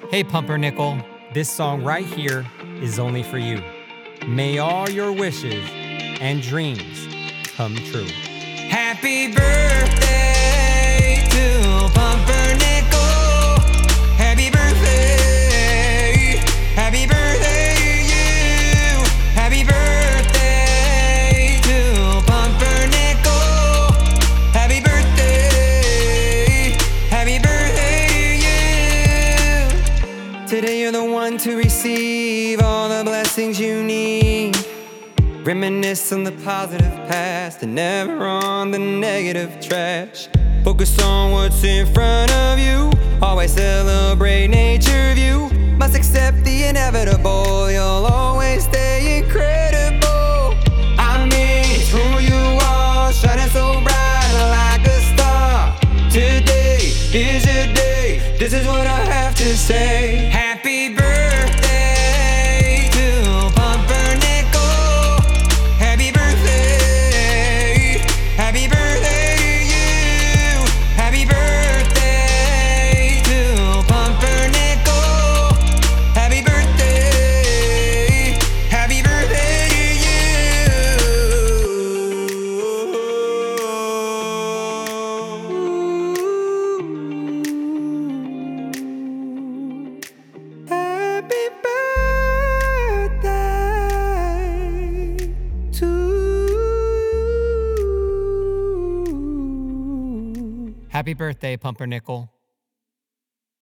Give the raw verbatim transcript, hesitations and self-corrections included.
Hey Pumpernickel, this song right here is only for you. May all your wishes and dreams come true. Happy birthday to Pumpernickel. Happy birthday, happy birthday to you. Happy birthday to Pumpernickel. Happy birthday, happy birthday to you. Today you're the one to receive all the blessings you need. Reminisce on the positive past and never on the negative trash. Focus on what's in front of you. Always celebrate nature view. Must accept the inevitable. You'll always stay incredible. I mean, it's who you are, shining so bright like a star. Today is your day. This is what I have to say. Happy birthday to Pumpernickel. Happy birthday, happy birthday to you. Happy birthday to Pumpernickel. Happy birthday, happy birthday to you. Happy birthday to you. Happy birthday, Pumpernickel.